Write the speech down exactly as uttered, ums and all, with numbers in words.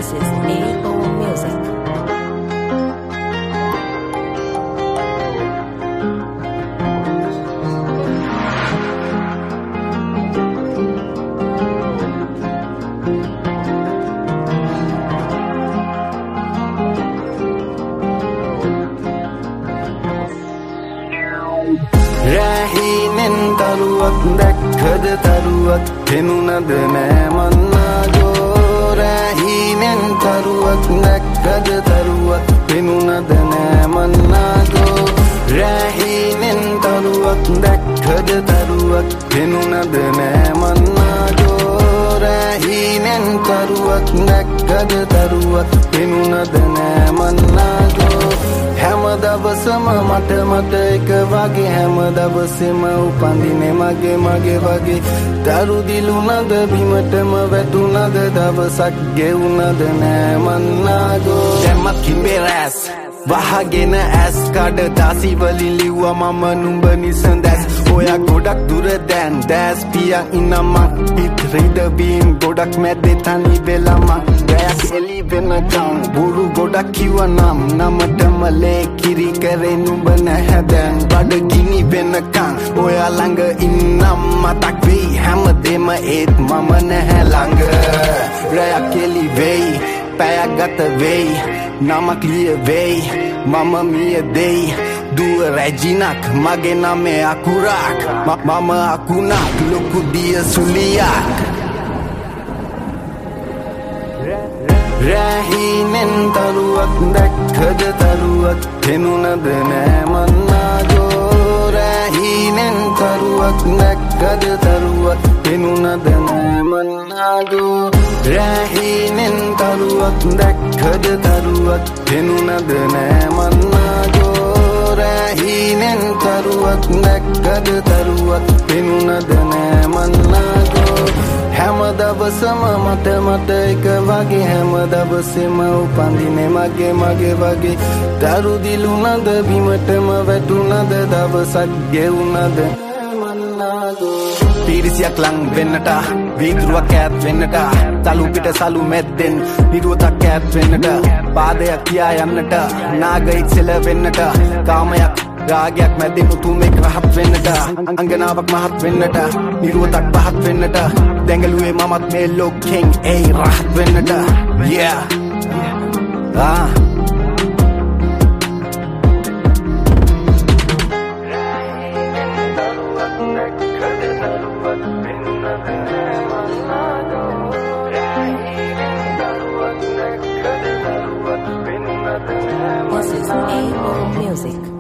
This is A O Music. Rahinin taruak dekkad taruak penunad ne mannago Rahinin taruak dekkad taruak penunad ne mannago Rahinin taruak dekkad taruak penunad ne mannago Rahinin taruak dekkad taruak penunad ne mannago හැම දවසම මට මට එක වගේ හැම දවසෙම උපන්දිනේ මගේ මගේ වගේ දරු දිලුනද බිමටම වැටුනද දවසක් ගෙවුනද නෑ මන්නාගෝ දැම්මත් කිඹෙරැස් වහගෙන ඇස් කඩ දාසි වලින් ලිව්වා මම නුඹ නිසඳැස් ඔයා ගොඩක් දුර දැන් දැස් පියන් ඉන්නම පිට රිද බීම් ගොඩක් මැද්දේ තනි වෙලා මං දැස් එලි වෙනකම් බුරු ගොඩක් කිව්වනම් නමටම ලේ කිරි කරේ නුඹ නැහැ දැන් බඩ ගිනි වෙනකම් ඔයා ළඟ ඉන්නම් මතක් වෙයි හැමදේම ඒත් මම නැහැ ළඟ රැයක් එලි වෙයි පැයක් ගත වෙයි නමක් ලිය වෙයි මම මිය දෙයි දුව රැජිනක් මගේ නමේ අකුරක් මම අකුණක් ලොකු දිය සුලියක් Rahinin taruak dekkad taruak penunad ne mannago Rahinin taruak dekkad taruak penunad ne mannago Rahinin taruak dekkad taruak penunad ne mannago Rahinin taruak dekkad taruak penunad ne mannago හැම දවසම මට මට එක වගේ හැම දවසෙම උපන්දිනේ මගේ මගේ වගේ දරු දිලුනද බිමටම වැටුනද දවසක් ගෙවුනද මන්නාගෝ පිරිසියක් ලං වෙන්නට වීදුරුවක් ඈත් වෙන්නට තලු පිට සලු මැද්දෙන් නිරුවතක් ඈත් වෙන්නට පාදයක් කියා යන්නට නාගයෙක් සෙල වෙන්නට කාමයක් රාගයක් මැදින් උතුමෙක් රහත් වෙන්නට අංගනාවක් මහත් වෙන්නට නිරුවතක් පහත් වෙන්නට දැඟලුවේ මමත් මේ ලෝකෙන් ඒ රහත් වෙන්නට yeah ah This is A O Music.